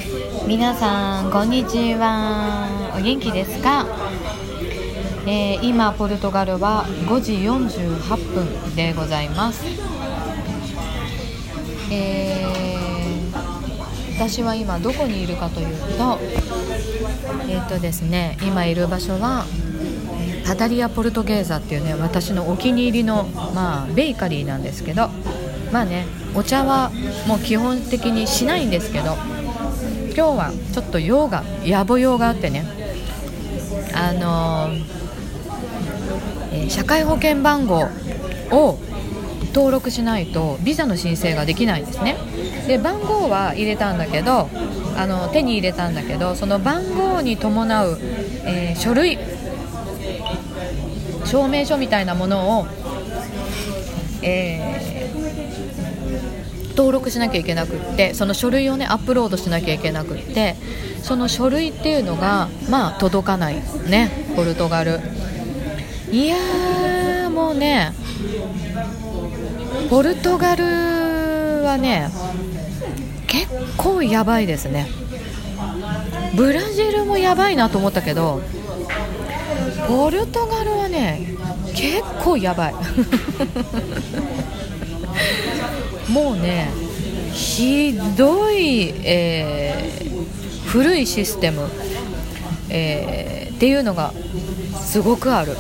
皆さんこんにちは。お元気ですか？今ポルトガルは5時48分でございます。私は今どこにいるかというと、ですね、今いる場所はパダリアポルトゲーザっていうね、私のお気に入りの、ベーカリーなんですけど、お茶はもう基本的にしないんですけど、今日はちょっと野暮用があってね、社会保険番号を登録しないとビザの申請ができないんですね。で、番号は入れたんだけど、手に入れたんだけど、その番号に伴う、書類、証明書みたいなものを、登録しなきゃいけなくって、その書類をねアップロードしなきゃいけなくって、その書類っていうのが届かないね、ポルトガル。いやー、もうね、ポルトガルはね結構やばいですね。ブラジルもやばいなと思ったけど、ポルトガルはね結構やばいもうね、ひどい、古いシステム、っていうのがすごくある。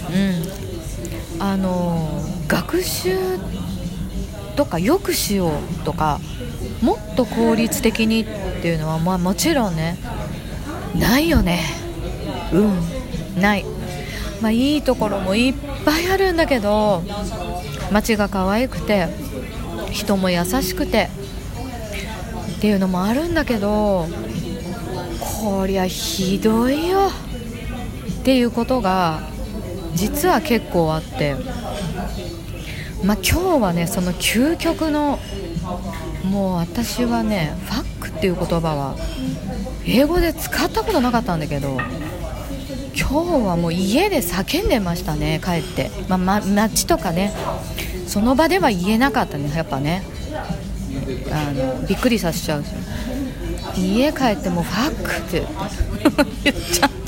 学習とかよくしようとか、もっと効率的にっていうのは、もちろんねないよね。ない。いいところもいっぱいあるんだけど、街が可愛くて人も優しくてっていうのもあるんだけど、こりゃひどいよっていうことが実は結構あって、今日はね、その究極の、もう私はねファックっていう言葉は英語で使ったことなかったんだけど、今日はもう家で叫んでましたね、帰って。街とかね、その場では言えなかったね、やっぱね、びっくりさせちゃうし、家帰ってもファックって言っちゃ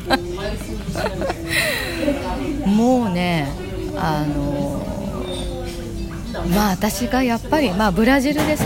ったもうね、私がやっぱり、ブラジルで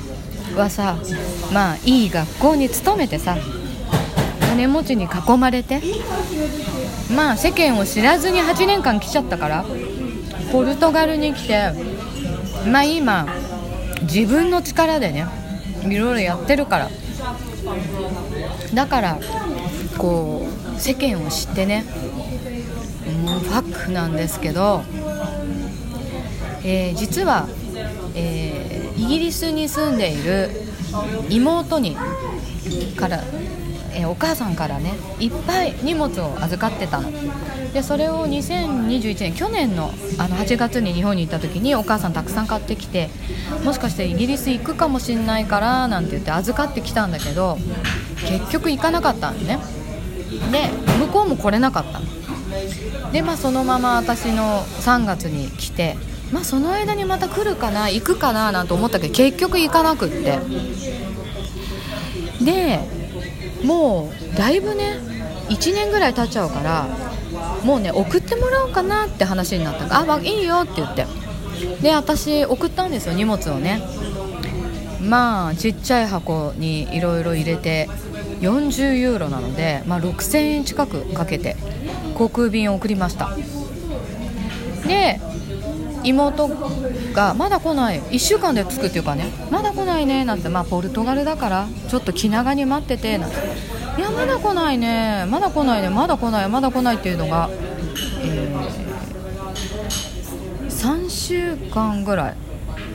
いい学校に勤めてさ、金持ちに囲まれて、世間を知らずに8年間来ちゃったから、ポルトガルに来て、今自分の力でねいろいろやってるから、だからこう世間を知ってね、もうファックなんですけど、実は、イギリスに住んでいる妹からお母さんからねいっぱい荷物を預かってたので、それを2021年去年の8月に日本に行った時にお母さんたくさん買ってきて、もしかしてイギリス行くかもしんないからなんて言って預かってきたんだけど、結局行かなかったのね。で、向こうも来れなかったので、そのまま私の3月に来て、その間にまた来るかな、行くかななんて思ったけど、結局行かなくって、でもうだいぶね1年ぐらい経っちゃうから、もうね送ってもらおうかなって話になったから、いいよって言って、で私送ったんですよ、荷物をね。ちっちゃい箱にいろいろ入れて40ユーロなので、6000円近くかけて航空便を送りました。で、妹がまだ来ない、1週間で着くっていうかね、まだ来ないねなんて、ポルトガルだからちょっと気長に待っててなんて、いやまだ来ないね、まだ来ないね、まだ来ないまだ来ないっていうのが、3週間ぐらい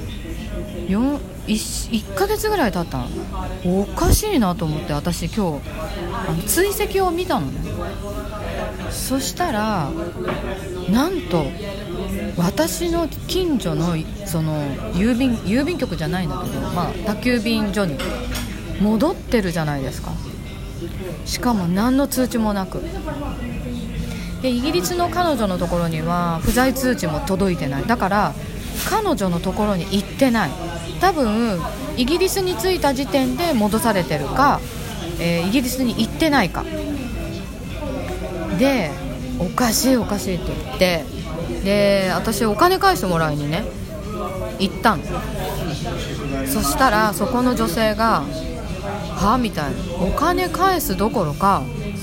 1ヶ月ぐらい経ったの。おかしいなと思って、私今日追跡を見たのね。そしたらなんと私の近所のその郵便局じゃないんだけど、宅急便所に戻ってるじゃないですか。しかも何の通知もなく、でイギリスの彼女のところには不在通知も届いてない。だから彼女のところに行ってない。多分イギリスに着いた時点で戻されてるか、 イギリスに行ってないかで、おかしいって言って、で私お金返してもらいにね行ったの。そしたらそこの女性がみたいな、お金返すどころか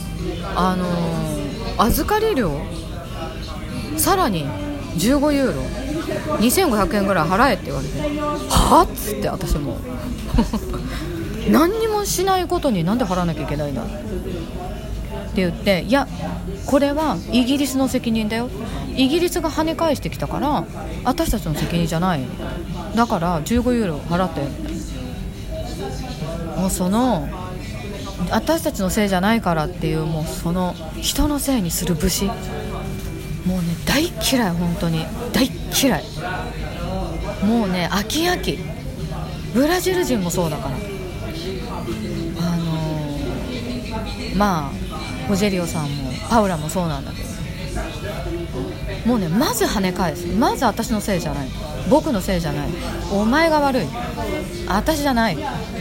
預かり料さらに15ユーロ2500円ぐらい払えって言われて、っつって私も何にもしないことになんで払わなきゃいけないんだって言って、いやこれはイギリスの責任だよ、イギリスが跳ね返してきたから私たちの責任じゃない、だから15ユーロ払ってみたいな。もうその私たちのせいじゃないからっていう、もうその人のせいにする節、もうね大嫌い、本当に大嫌い。もうね飽きブラジル人もそうだから、まあホジェリオさんもパウラもそうなんだけど、もうねまず跳ね返す、まず私のせいじゃない、僕のせいじゃない、お前が悪い、私じゃない。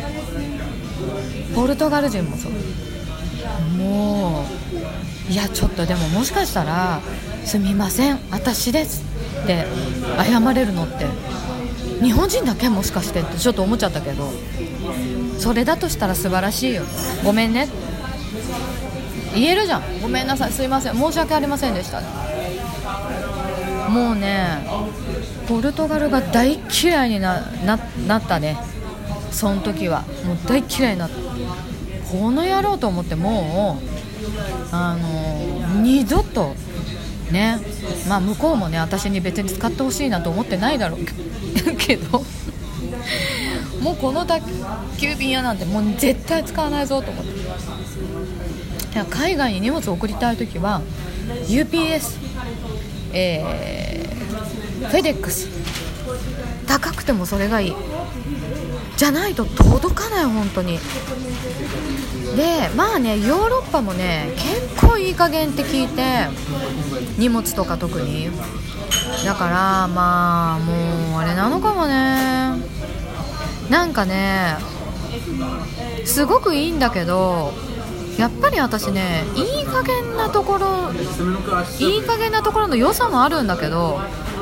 ポルトガル人もそう。もういやちょっとでももしかしたらすみません私ですって謝れるのって日本人だけもしかしてってちょっと思っちゃったけど、それだとしたら素晴らしいよ、ごめんね言えるじゃん、ごめんなさいすいません申し訳ありませんでした。もうねポルトガルが大嫌いに なったね。その時はもう大嫌いになった、この野郎と思って、もう二度とね、まあ向こうもね私に別に使ってほしいなと思ってないだろうけどもうこの宅急便屋なんてもう絶対使わないぞと思って、海外に荷物を送りたいときは UPS、フェデックス、高くてもそれがいいじゃないと届かない本当に。でまあねヨーロッパもね結構いい加減って聞いて、荷物とか特にだから、まあもうあれなのかもね、なんかねすごくいいんだけど、やっぱり私ねいい加減なところの良さもあるんだけど、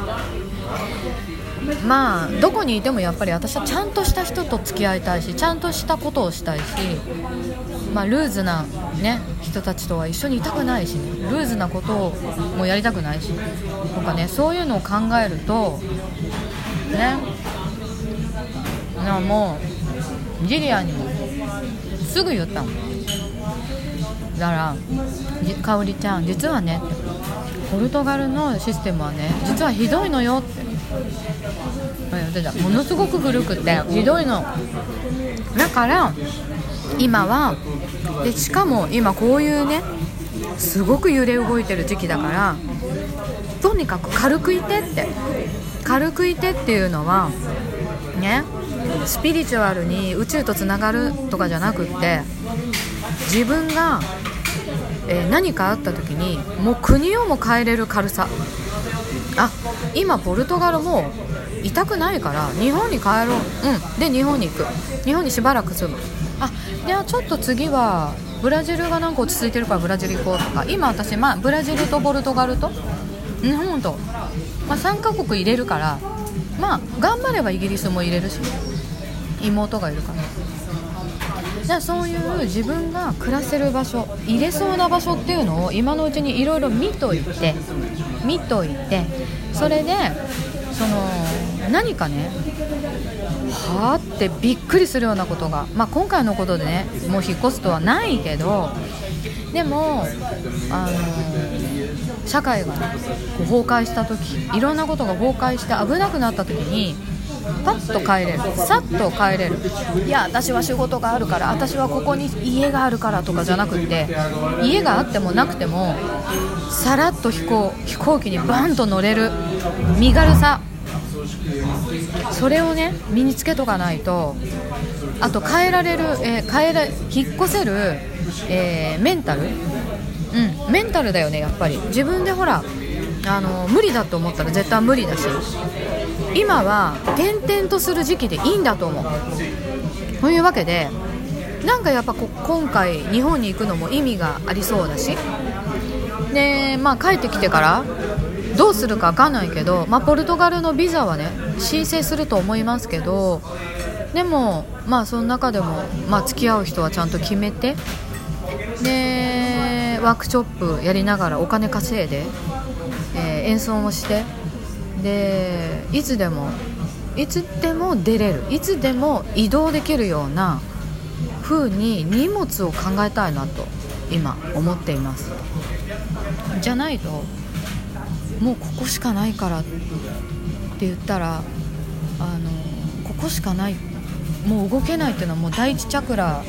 まあどこにいてもやっぱり私はちゃんとした人と付き合いたいし、ちゃんとしたことをしたいし、まあルーズなね人たちとは一緒にいたくないし、ね、ルーズなことをもやりたくないしとかね、そういうのを考えるとね、もうジリアンにもすぐ言ったの。だからかおりちゃん実はねポルトガルのシステムはね実はひどいのよって言ってた。ものすごく古くてひどいのだから今はで、しかも今こういうねすごく揺れ動いてる時期だから、とにかく軽くいてっていうのはね、スピリチュアルに宇宙とつながるとかじゃなくって、自分が、何かあった時にもう国をも変えれる軽さ。今ポルトガルもいたくないから日本に帰ろう、で日本に行く、日本にしばらく住む、じゃあちょっと次はブラジルがなんか落ち着いてるからブラジル行こうとか、今私、ブラジルとポルトガルと日本と、3カ国入れるから、頑張ればイギリスも入れるし、妹がいるから、じゃあそういう自分が暮らせる場所、入れそうな場所っていうのを今のうちにいろいろ見といて、それでその何かねってびっくりするようなことが、今回のことでねもう引っ越すとはないけど、でも社会が、崩壊した時、いろんなことが崩壊して危なくなった時にパッと帰れる、さっと帰れる。いや私は仕事があるから、私はここに家があるからとかじゃなくて、家があってもなくてもさらっと飛行機にバンと乗れる身軽さ、それをね身につけとかないと、あと変えられる、引っ越せる、メンタル、メンタルだよね。やっぱり自分でほら無理だと思ったら絶対無理だし、今は転々とする時期でいいんだと思う。というわけでなんかやっぱ今回日本に行くのも意味がありそうだし、で、帰ってきてからどうするか分かんないけど、ポルトガルのビザはね申請すると思いますけど、でもその中でも、付き合う人はちゃんと決めて、でワークショップやりながらお金稼いで、演奏もして、でいつでも出れる、いつでも移動できるような風に荷物を考えたいなと今思っています。じゃないともうここしかないからって言ったら、ここしかない、もう動けないっていうのはもう第一チャクラ、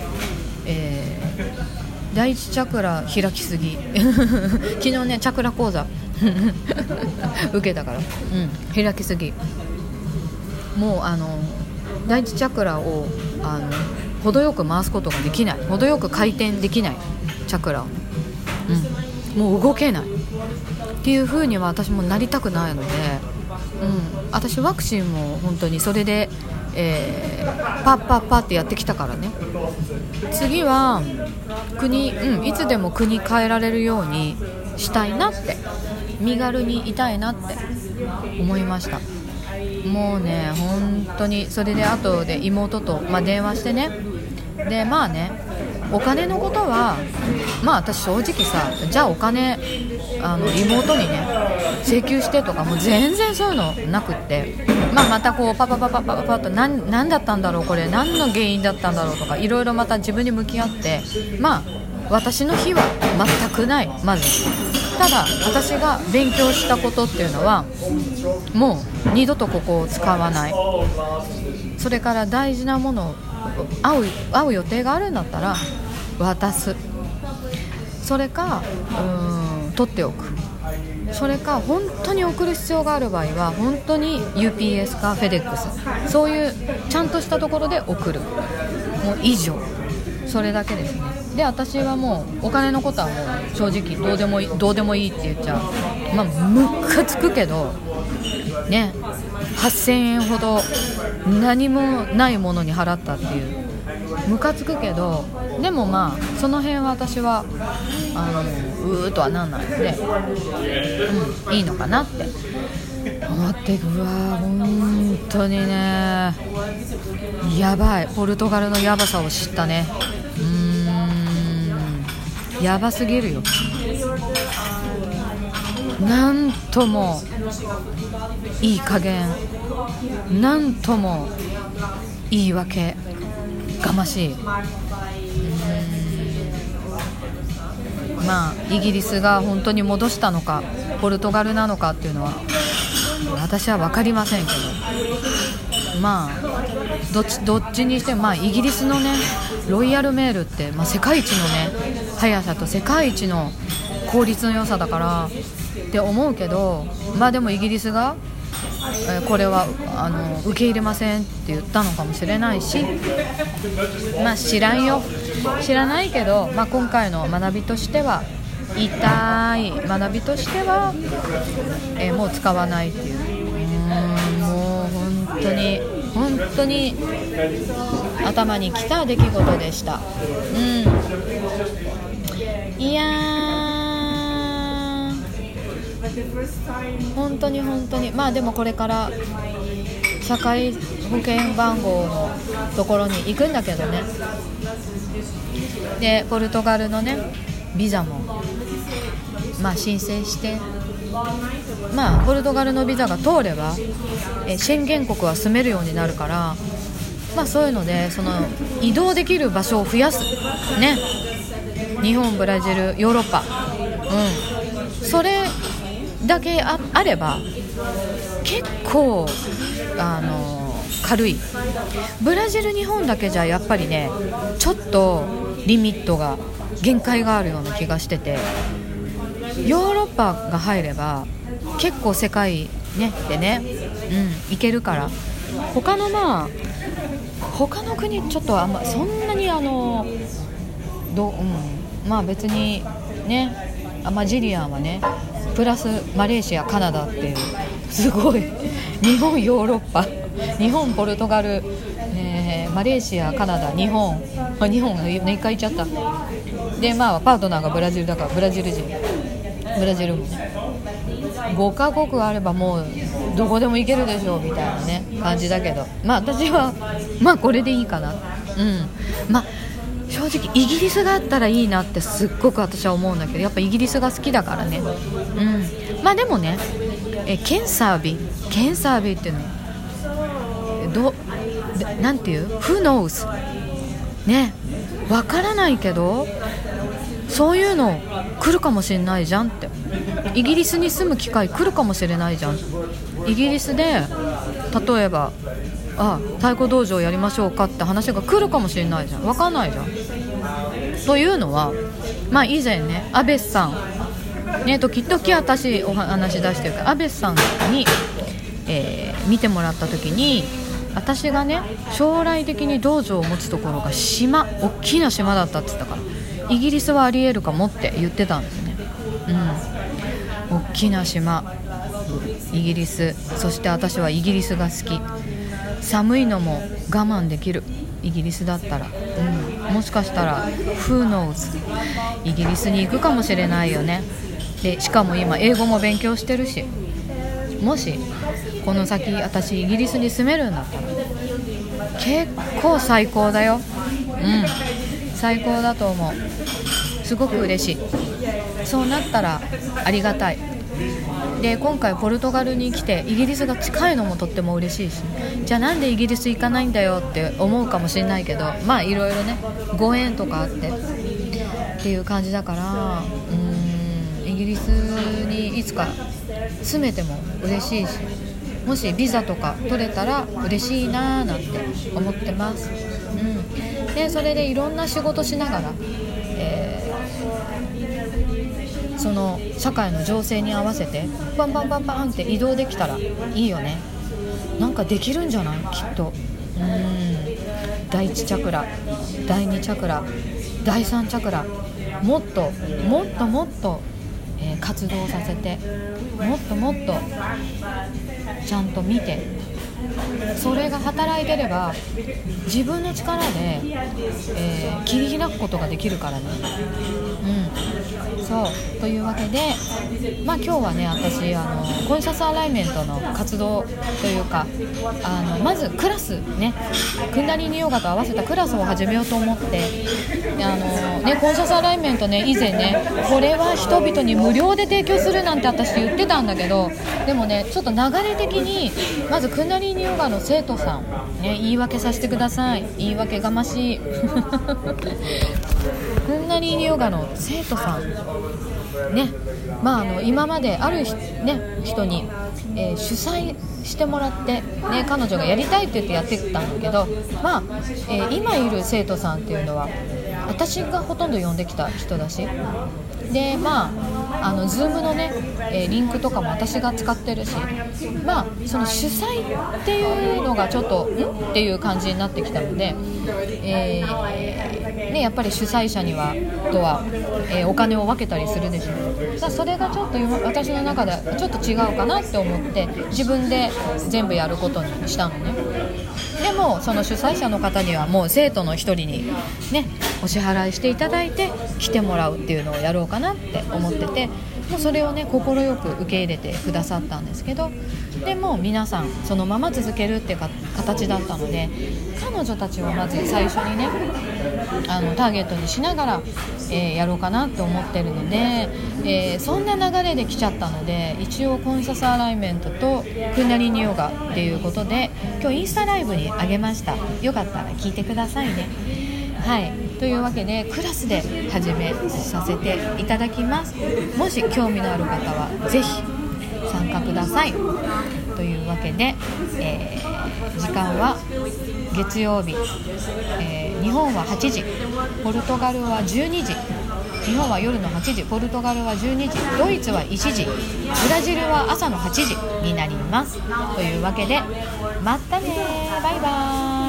開きすぎ昨日ねチャクラ講座受けたから、開きすぎ、もう第一チャクラを程よく回すことができない、程よく回転できないチャクラを、もう動けないっていう風には私もなりたくないので、私ワクチンも本当にそれで、パッってやってきたからね、次はいつでも国変えられるようにしたいなって、身軽にいたいなって思いました。もうね本当にそれで後で妹と、電話してね、でお金のことは私正直さ、じゃあお金妹にね請求してとかもう全然そういうのなくって、またこうパッと何だったんだろう、これ何の原因だったんだろうとか、いろいろまた自分に向き合って、私の非は全くない。まずただ私が勉強したことっていうのはもう二度とここを使わない、それから大事なものを会う予定があるんだったら渡す、それか取っておく、それか本当に送る必要がある場合は本当に UPS か FedEx、 そういうちゃんとしたところで送る、もう以上、それだけですね。で私はもうお金のことはもう正直どうでもいいって言っちゃう、ムカつくけどね、8000円ほど何もないものに払ったっていうムカつくけど、でもその辺は私はうーとはなんないので、いいのかなって思って、うわー本当にねやばい、ポルトガルのやばさを知ったね。やばすぎるよ、なんともいい加減、なんとも言い訳がましい。イギリスが本当に戻したのかポルトガルなのかっていうのは私は分かりませんけど、どっちにしても、イギリスのねロイヤルメールって、世界一のね速さと世界一の効率の良さだからって思うけど、でもイギリスが、これは受け入れませんって言ったのかもしれないし、知らないけど、今回の学びとしては痛い学びとしては、もう使わないっていう、もう本当に頭にきた出来事でした。いや本当にでもこれから社会保険番号のところに行くんだけどね、でポルトガルのねビザも申請して、ポルトガルのビザが通れば宣言国は住めるようになるから、そういうのでその移動できる場所を増やすね、日本、ブラジル、ヨーロッパ、それだけ あれば結構軽い。ブラジル、日本だけじゃやっぱりねちょっとリミットが限界があるような気がしてて、ヨーロッパが入れば結構世界ねでね、行けるから、他の国ちょっとそんなに別にね、ジリアンはねプラスマレーシア、カナダっていうすごい日本、ヨーロッパ、日本、ポルトガル、マレーシア、カナダ、日本日本が1回行っちゃった。でパートナーがブラジルだからブラジルもね5カ国あればもうどこでも行けるでしょうみたいなね感じだけど、私はこれでいいかな。正直イギリスがあったらいいなってすっごく私は思うんだけど、やっぱイギリスが好きだからね。でもね、ケンサービってね、なんていう Who knows ね、わからないけどそういうの来るかもしれないじゃんって。イギリスに住む機会来るかもしれないじゃん。イギリスで例えば太鼓道場やりましょうかって話が来るかもしれないじゃん。わかんないじゃん。というのは以前ねアベスさん時々私お話出してるからアベスさんに、見てもらった時に、私がね将来的に道場を持つところが大きな島だったって言ったから、イギリスはありえるかもって言ってたんですね。大きな島イギリス、そして私はイギリスが好き。寒いのも我慢できるイギリスだったら、もしかしたら Who knows イギリスに行くかもしれないよね。でしかも今英語も勉強してるし、もしこの先私イギリスに住めるんだったら結構最高だよ。最高だと思う。すごく嬉しい。そうなったらありがたい。で今回ポルトガルに来てイギリスが近いのもとっても嬉しいし、じゃあなんでイギリス行かないんだよって思うかもしれないけど、いろいろねご縁とかあってっていう感じだから、イギリスにいつか住めても嬉しいし、もしビザとか取れたら嬉しいなーなんて思ってます。でそれでいろんな仕事しながら、その社会の情勢に合わせてバンバンって移動できたらいいよね。なんかできるんじゃないきっと。第1チャクラ、第2チャクラ、第3チャクラ、もっと活動させて、もっとちゃんと見て、それが働いてれば自分の力で、切り開くことができるからね。そうというわけで、今日はね私コンシャスアライメントの活動というか、まずクラスね、クンダリーニヨガと合わせたクラスを始めようと思って、コンシャスアライメントね、以前ねこれは人々に無料で提供するなんて私言ってたんだけど、でもねちょっと流れ的にまずクンダリーニヨガの生徒さん、言い訳させてください。言い訳がましいクンダリーニヨガの生徒さんね、今まである、人に、主催してもらって、彼女がやりたいって言ってやってたんだけど、今いる生徒さんっていうのは私がほとんど呼んできた人だし、でZoom のね、リンクとかも私が使ってるし、その主催っていうのがちょっとっていう感じになってきたので、やっぱり主催者にはお金を分けたりするでしょ。それがちょっと私の中ではちょっと違うかなって思って自分で全部やることにしたのね。でもその主催者の方にはもう生徒の一人にねお支払いしていただいて来てもらうっていうのをやろうかなって思ってて、もうそれをね快く受け入れてくださったんですけど、でも皆さんそのまま続けるって形だったので、彼女たちをまず最初にねターゲットにしながら、やろうかなって思ってるので、そんな流れで来ちゃったので、一応コンシャスアライメントとクンダリーニヨガっていうことで今日インスタライブに上げました。よかったら聞いてくださいね。というわけでクラスで始めさせていただきます。もし興味のある方はぜひ参加ください。というわけで、時間は月曜日、日本は8時、ポルトガルは12時、日本は夜の8時、ポルトガルは12時、ドイツは1時、ブラジルは朝の8時になります。というわけでまたね、バイバーイ。